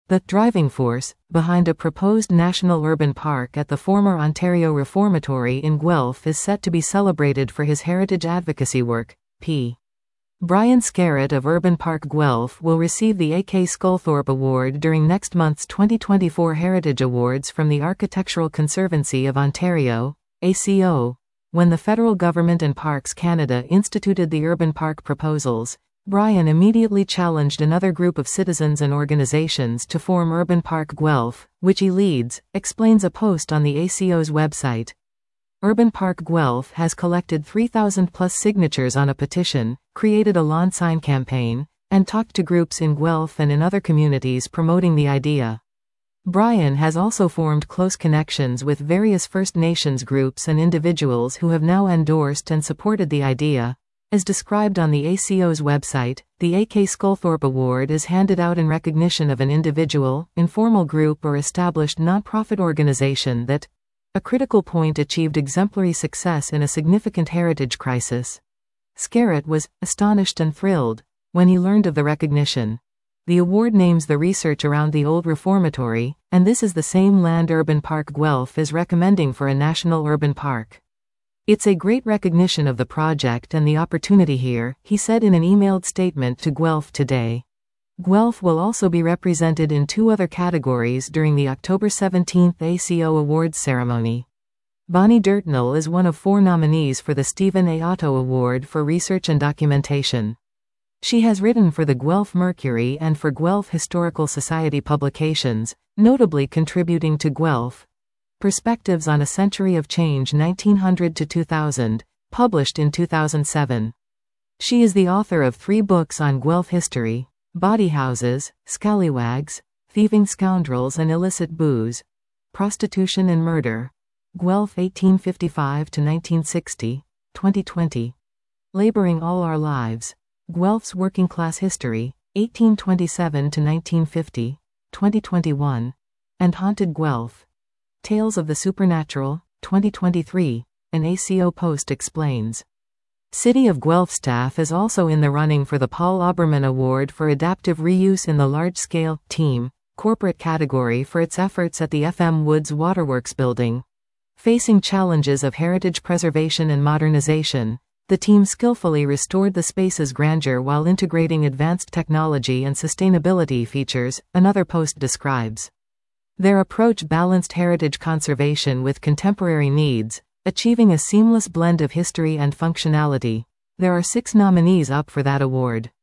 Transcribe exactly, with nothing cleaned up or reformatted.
The driving force behind a proposed national urban park at the former Ontario Reformatory in Guelph is set to be celebrated for his heritage advocacy work. P. Brian Scarrett of Urban Park Guelph will receive the A K Sculthorpe Award during next month's twenty twenty-four Heritage Awards from the Architectural Conservancy of Ontario, A C O. When the federal government and Parks Canada instituted the urban park proposals, Brian immediately challenged another group of citizens and organizations to form Urban Park Guelph, which he leads, explains a post on the A C O's website. Urban Park Guelph has collected three thousand plus signatures on a petition, created a lawn sign campaign, and talked to groups in Guelph and in other communities promoting the idea. Brian has also formed close connections with various First Nations groups and individuals who have now endorsed and supported the idea. As described on the A C O's website, the A K Sculthorpe Award is handed out in recognition of an individual, informal group or established nonprofit organization that, a critical point, achieved exemplary success in a significant heritage crisis. Scarrett was astonished and thrilled when he learned of the recognition. The award names the research around the old reformatory, and this is the same land Urban Park Guelph is recommending for a national urban park. It's a great recognition of the project and the opportunity here, he said in an emailed statement to Guelph Today. Guelph will also be represented in two other categories during the October seventeenth A C O Awards ceremony. Bonnie Dirtnell is one of four nominees for the Stephen A. Otto Award for Research and Documentation. She has written for the Guelph Mercury and for Guelph Historical Society publications, notably contributing to Guelph Perspectives on a Century of Change nineteen hundred to two thousand, published in two thousand seven. She is the author of three books on Guelph history: Bawdy Houses, Scallywags, Thieving Scoundrels and Illicit Booze, Prostitution and Murder, Guelph eighteen fifty-five to nineteen sixty, twenty twenty. Laboring All Our Lives, Guelph's Working Class History, eighteen twenty-seven to nineteen fifty, twenty twenty-one, and Haunted Guelph, Tales of the Supernatural, twenty twenty-three, an A C O post explains. City of Guelph staff is also in the running for the Paul Oberman Award for Adaptive Reuse in the Large-Scale Team Corporate category for its efforts at the F M Woods Waterworks building. Facing challenges of heritage preservation and modernization, the team skillfully restored the space's grandeur while integrating advanced technology and sustainability features, another post describes. Their approach balanced heritage conservation with contemporary needs, achieving a seamless blend of history and functionality. There are six nominees up for that award.